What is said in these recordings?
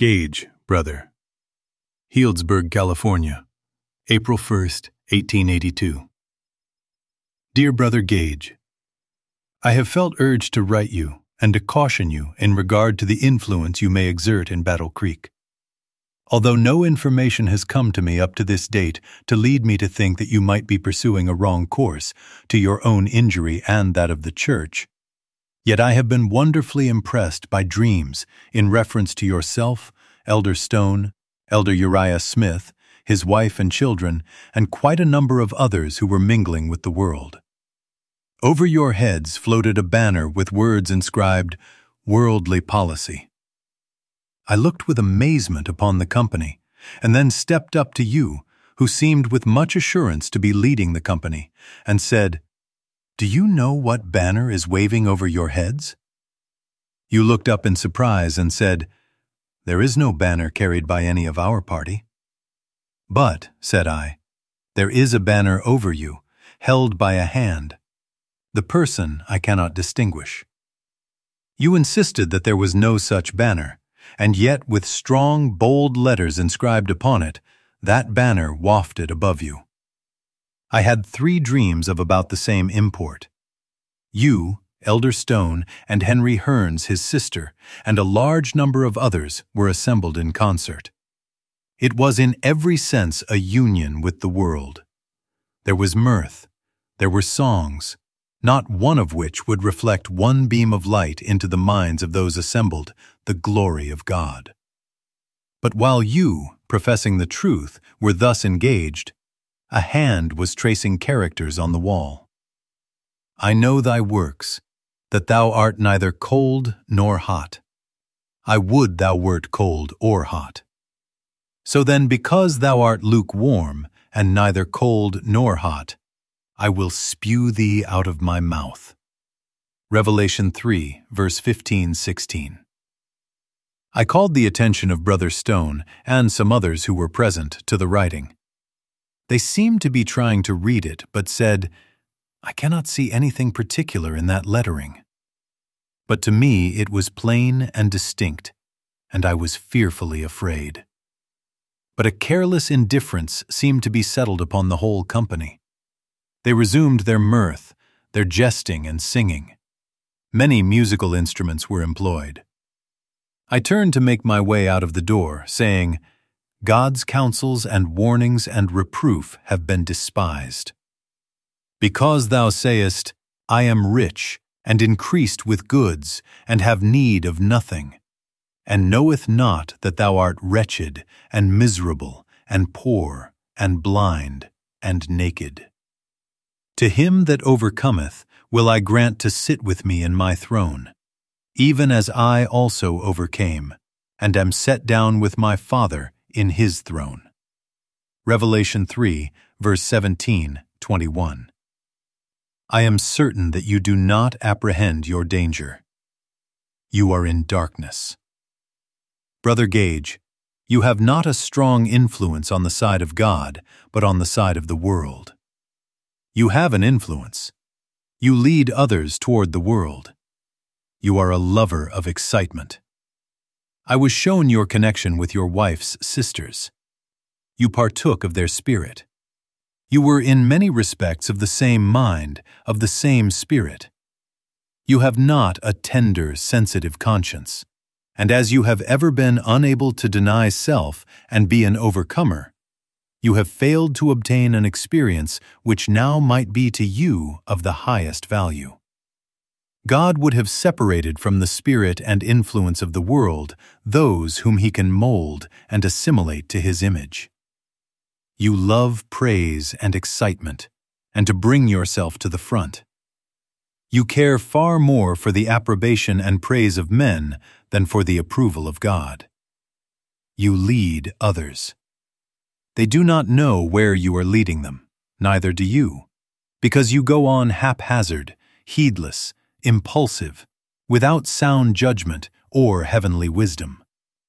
Gage, brother. Healdsburg, California, April 1st, 1882. Dear Brother Gage, I have felt urged to write you and to caution you in regard to the influence you may exert in Battle Creek. Although no information has come to me up to this date to lead me to think that you might be pursuing a wrong course to your own injury and that of the Church, yet I have been wonderfully impressed by dreams in reference to yourself, Elder Stone, Elder Uriah Smith, his wife and children, and quite a number of others who were mingling with the world. Over your heads floated a banner with words inscribed, "Worldly Policy." I looked with amazement upon the company, and then stepped up to you, who seemed with much assurance to be leading the company, and said, "Do you know what banner is waving over your heads?" You looked up in surprise and said, "There is no banner carried by any of our party." "But," said I, "there is a banner over you, held by a hand. The person I cannot distinguish." You insisted that there was no such banner, and yet with strong, bold letters inscribed upon it, that banner wafted above you. I had 3 dreams of about the same import. You, Elder Stone, and Henry Hearns, his sister, and a large number of others were assembled in concert. It was in every sense a union with the world. There was mirth, there were songs, not one of which would reflect one beam of light into the minds of those assembled, the glory of God. But while you, professing the truth, were thus engaged, a hand was tracing characters on the wall. "I know thy works, that thou art neither cold nor hot. I would thou wert cold or hot. So then, because thou art lukewarm, and neither cold nor hot, I will spew thee out of my mouth." Revelation 3, verse 15-16. I called the attention of Brother Stone and some others who were present to the writing. They seemed to be trying to read it, but said, "I cannot see anything particular in that lettering." But to me it was plain and distinct, and I was fearfully afraid. But a careless indifference seemed to be settled upon the whole company. They resumed their mirth, their jesting and singing. Many musical instruments were employed. I turned to make my way out of the door, saying, "God's counsels and warnings and reproof have been despised. Because thou sayest, I am rich, and increased with goods, and have need of nothing, and knoweth not that thou art wretched, and miserable, and poor, and blind, and naked. To him that overcometh will I grant to sit with me in my throne, even as I also overcame, and am set down with my Father in his throne." Revelation 3, verse 17-21. I am certain that you do not apprehend your danger. You are in darkness. Brother Gage, you have not a strong influence on the side of God, but on the side of the world. You have an influence. You lead others toward the world. You are a lover of excitement. I was shown your connection with your wife's sisters. You partook of their spirit. You were in many respects of the same mind, of the same spirit. You have not a tender, sensitive conscience, and as you have ever been unable to deny self and be an overcomer, you have failed to obtain an experience which now might be to you of the highest value. God would have separated from the spirit and influence of the world those whom he can mold and assimilate to his image. You love praise and excitement, and to bring yourself to the front. You care far more for the approbation and praise of men than for the approval of God. You lead others. They do not know where you are leading them, neither do you, because you go on haphazard, heedless, impulsive, without sound judgment or heavenly wisdom.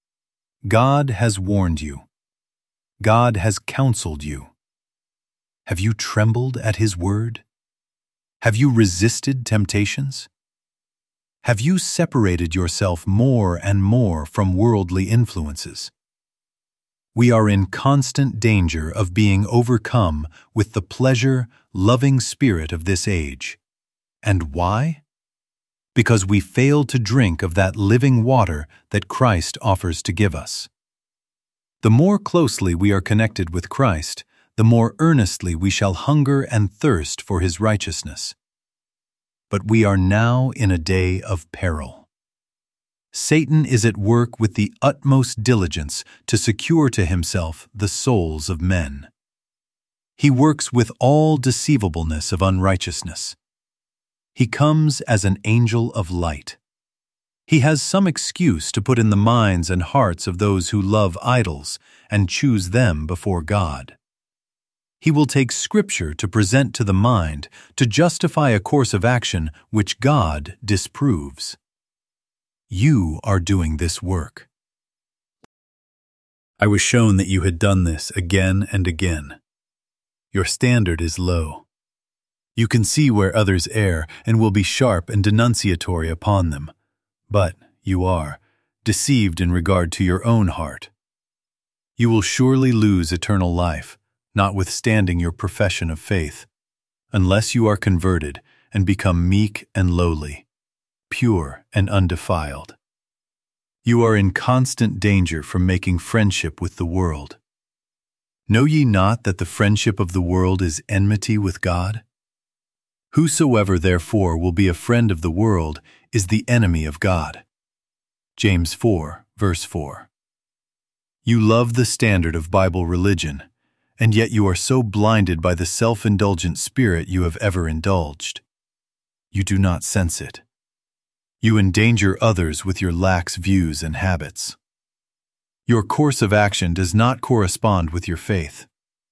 God has warned you. God has counseled you. Have you trembled at his word? Have you resisted temptations? Have you separated yourself more and more from worldly influences? We are in constant danger of being overcome with the pleasure-loving spirit of this age. And why? Because we fail to drink of that living water that Christ offers to give us. The more closely we are connected with Christ, the more earnestly we shall hunger and thirst for His righteousness. But we are now in a day of peril. Satan is at work with the utmost diligence to secure to himself the souls of men. He works with all deceivableness of unrighteousness. He comes as an angel of light. He has some excuse to put in the minds and hearts of those who love idols and choose them before God. He will take Scripture to present to the mind to justify a course of action which God disapproves. You are doing this work. I was shown that you had done this again and again. Your standard is low. You can see where others err and will be sharp and denunciatory upon them. But you are deceived in regard to your own heart. You will surely lose eternal life, notwithstanding your profession of faith, unless you are converted and become meek and lowly, pure and undefiled. You are in constant danger from making friendship with the world. Know ye not that the friendship of the world is enmity with God? Whosoever therefore will be a friend of the world is the enemy of God. James 4, verse 4. You love the standard of Bible religion, and yet you are so blinded by the self-indulgent spirit you have ever indulged. You do not sense it. You endanger others with your lax views and habits. Your course of action does not correspond with your faith.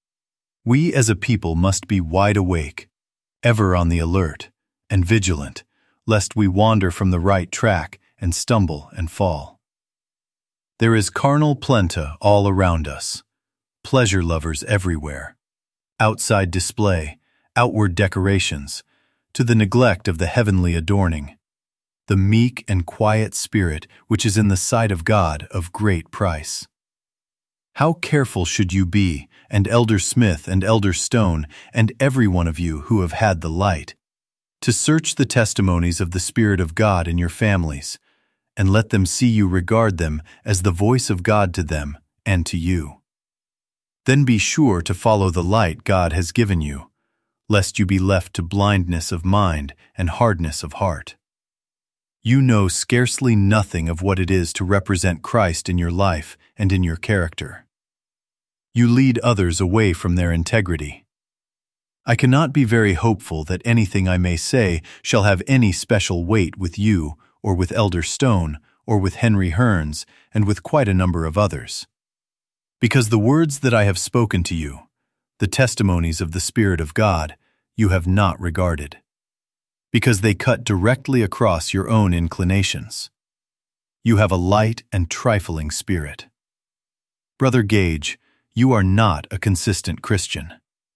We as a people must be wide awake, ever on the alert, and vigilant, lest we wander from the right track and stumble and fall. There is carnal plenty all around us, pleasure lovers everywhere, outside display, outward decorations, to the neglect of the heavenly adorning, the meek and quiet spirit which is in the sight of God of great price. How careful should you be, and Elder Smith and Elder Stone, and every one of you who have had the light, to search the testimonies of the Spirit of God in your families, and let them see you regard them as the voice of God to them and to you. Then be sure to follow the light God has given you, lest you be left to blindness of mind and hardness of heart. You know scarcely nothing of what it is to represent Christ in your life and in your character. You lead others away from their integrity. I cannot be very hopeful that anything I may say shall have any special weight with you, or with Elder Stone, or with Henry Hearns, and with quite a number of others. Because the words that I have spoken to you, the testimonies of the Spirit of God, you have not regarded. Because they cut directly across your own inclinations. You have a light and trifling spirit. Brother Gage, you are not a consistent Christian.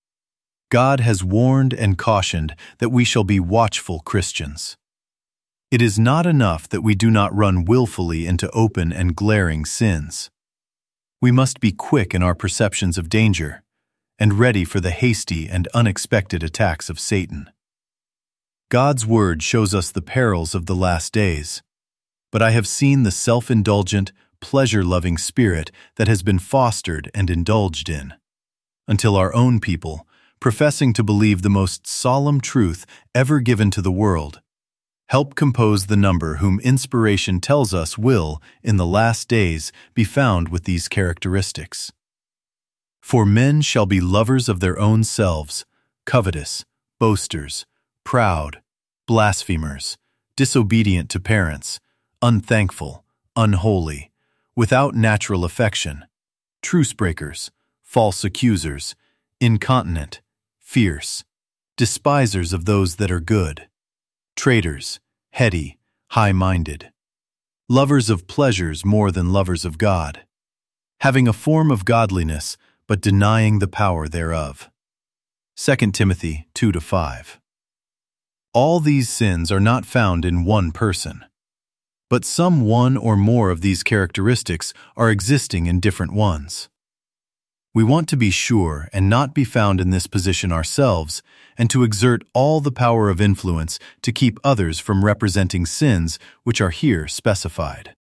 God has warned and cautioned that we shall be watchful Christians. It is not enough that we do not run willfully into open and glaring sins. We must be quick in our perceptions of danger, and ready for the hasty and unexpected attacks of Satan. God's word shows us the perils of the last days, but I have seen the self-indulgent, pleasure-loving spirit that has been fostered and indulged in, until our own people, professing to believe the most solemn truth ever given to the world, help compose the number whom inspiration tells us will, in the last days, be found with these characteristics. For men shall be lovers of their own selves, covetous, boasters, proud, blasphemers, disobedient to parents, unthankful, unholy, without natural affection, truce-breakers, false accusers, incontinent, fierce, despisers of those that are good, traitors, heady, high-minded, lovers of pleasures more than lovers of God, having a form of godliness, but denying the power thereof. 2 Timothy 2-5. All these sins are not found in one person. but some one or more of these characteristics are existing in different ones. We want to be sure and not be found in this position ourselves, and to exert all the power of influence to keep others from representing sins which are here specified.